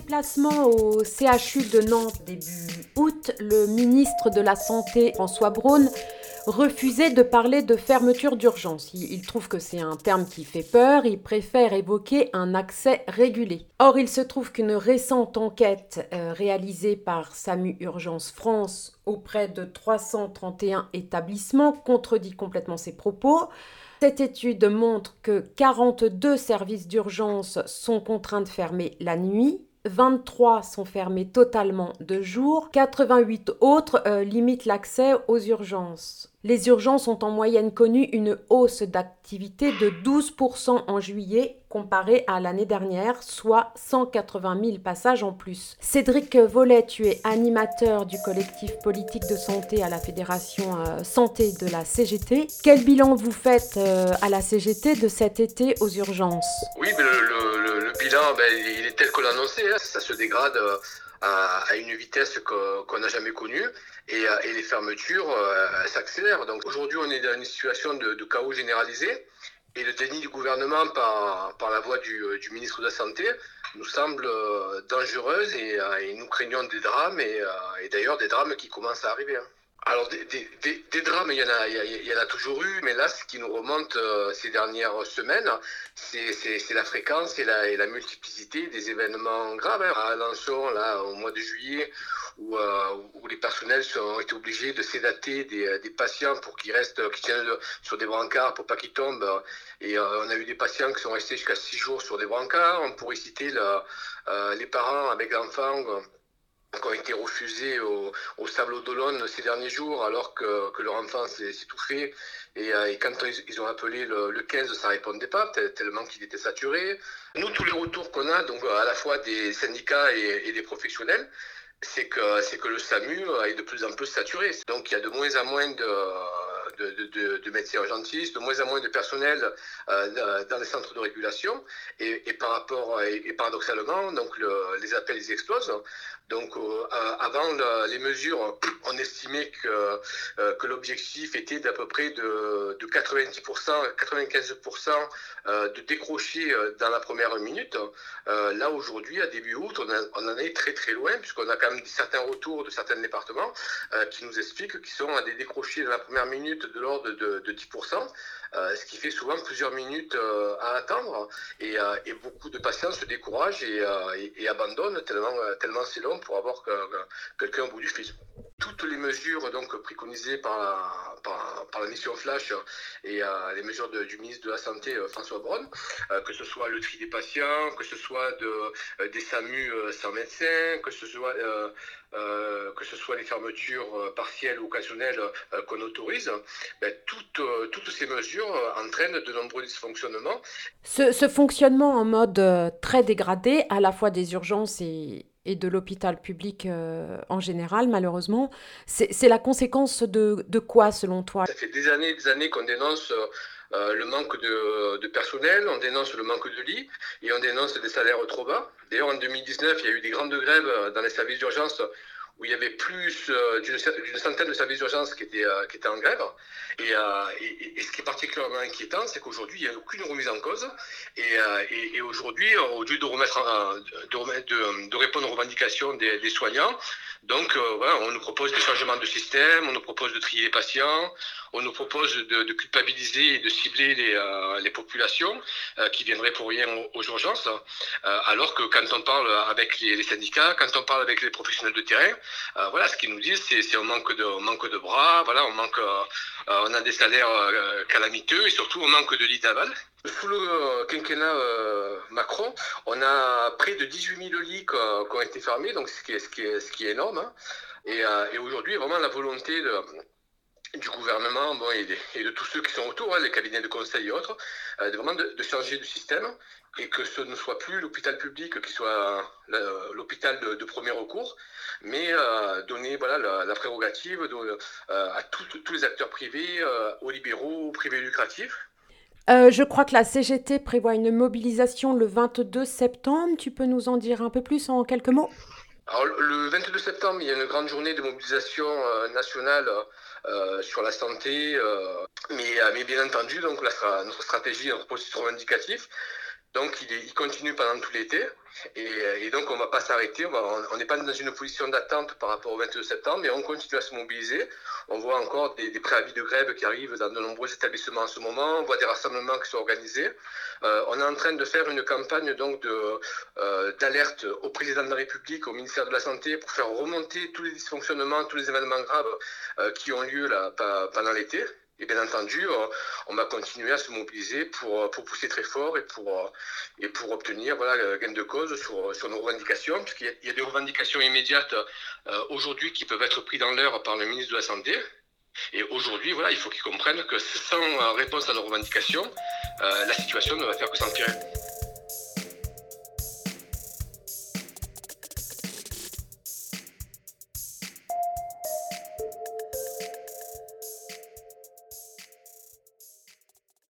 déplacement au CHU de Nantes début août, le ministre de la Santé, François Braun, refusait de parler de fermeture d'urgence. Il trouve que c'est un terme qui fait peur, il préfère évoquer un accès régulé. Or, il se trouve qu'une récente enquête réalisée par SAMU Urgence France auprès de 331 établissements contredit complètement ces propos. Cette étude montre que 42 services d'urgence sont contraints de fermer la nuit, 23 sont fermés totalement de jour, 88 autres limitent l'accès aux urgences. Les urgences ont en moyenne connu une hausse d'activité de 12% en juillet comparé à l'année dernière, soit 180 000 passages en plus. Cédric Vollet, tu es animateur du collectif politique de santé à la Fédération Santé de la CGT. Quel bilan vous faites à la CGT de cet été aux urgences ? Oui, mais le bilan, il est tel qu'on l'a annoncé. Ça se dégrade à une vitesse qu'on n'a jamais connue et les fermetures s'accélèrent. Donc aujourd'hui, on est dans une situation de chaos généralisé et le déni du gouvernement par la voix du ministre de la Santé nous semble dangereuse et nous craignons des drames et d'ailleurs des drames qui commencent à arriver. Alors des drames, il y en a toujours eu, mais là, ce qui nous remonte ces dernières semaines, c'est la fréquence et la multiplicité des événements graves. À Alençon, là, au mois de juillet, où les personnels ont été obligés de sédater des patients pour qu'ils tiennent sur des brancards pour pas qu'ils tombent. Et on a eu des patients qui sont restés jusqu'à 6 jours sur des brancards. On pourrait citer les parents avec l'enfant qui ont été refusés au Sables d'Olonne ces derniers jours alors que leur enfant s'est étouffé et quand ils ont appelé le 15, ça répondait pas tellement qu'il était saturé. Nous, tous les retours qu'on a, donc à la fois des syndicats et des professionnels, c'est que le SAMU est de plus en plus saturé. Donc il y a de moins en moins de médecins urgentistes, de moins en moins de personnel dans les centres de régulation et paradoxalement, donc les appels ils explosent. Donc avant les mesures, on estimait que l'objectif était d'à peu près de 90%, 95% de décrocher dans la première minute. Là aujourd'hui, à début août, on en est très très loin puisqu'on a quand même certains retours de certains départements qui nous expliquent qu'ils sont à des décrochés dans la première minute de l'ordre de 10%. Ce qui fait souvent plusieurs minutes à attendre et beaucoup de patients se découragent et abandonnent tellement c'est long pour avoir quelqu'un au bout du fil. Toutes les mesures donc préconisées par la mission Flash et les mesures du ministre de la Santé François Braun, que ce soit le tri des patients, que ce soit des SAMU sans médecin, que ce soit les fermetures partielles ou occasionnelles qu'on autorise, toutes ces mesures entraînent de nombreux dysfonctionnements. Ce fonctionnement en mode très dégradé, à la fois des urgences et de l'hôpital public en général, malheureusement, c'est la conséquence de quoi, selon toi ? Ça fait des années qu'on dénonce le manque de personnel, on dénonce le manque de lits et on dénonce des salaires trop bas. D'ailleurs, en 2019, il y a eu des grandes grèves dans les services d'urgence où il y avait plus d'une centaine de services d'urgence qui étaient en grève. Et ce qui est particulièrement inquiétant, c'est qu'aujourd'hui, il n'y a aucune remise en cause. Et aujourd'hui, au lieu de répondre aux revendications des soignants, donc on nous propose des changements de système, on nous propose de trier les patients, on nous propose de culpabiliser et de cibler les populations qui viendraient pour rien aux urgences, alors que quand on parle avec les syndicats, quand on parle avec les professionnels de terrain, ce qu'ils nous disent, c'est un manque de bras, on a des salaires calamiteux et surtout on manque de lits d'aval. Sous le quinquennat Macron, on a près de 18 000 lits qui ont été fermés, donc ce qui est énorme. Hein. Et aujourd'hui, vraiment la volonté du gouvernement et de tous ceux qui sont autour, les cabinets de conseil et autres, vraiment de changer de système et que ce ne soit plus l'hôpital public qui soit l'hôpital de premier recours, mais donner la prérogative à tous les acteurs privés, aux libéraux, aux privés lucratifs. Je crois que la CGT prévoit une mobilisation le 22 septembre. Tu peux nous en dire un peu plus en quelques mots ? Alors, le 22 septembre, il y a une grande journée de mobilisation nationale sur la santé, mais bien entendu, donc notre stratégie, notre processus revendicatif, Donc il continue pendant tout l'été et donc on ne va pas s'arrêter, on n'est pas dans une position d'attente par rapport au 22 septembre, mais on continue à se mobiliser. On voit encore des préavis de grève qui arrivent dans de nombreux établissements en ce moment, on voit des rassemblements qui sont organisés. On est en train de faire une campagne donc d'alerte au président de la République, au ministère de la Santé, pour faire remonter tous les dysfonctionnements, tous les événements graves qui ont lieu là, pendant l'été. Et bien entendu, on va continuer à se mobiliser pour pousser très fort et pour obtenir gain de cause sur nos revendications, puisqu'il y a des revendications immédiates aujourd'hui qui peuvent être prises dans l'heure par le ministre de la Santé. Et aujourd'hui, il faut qu'ils comprennent que sans réponse à leurs revendications, la situation ne va faire que s'empirer.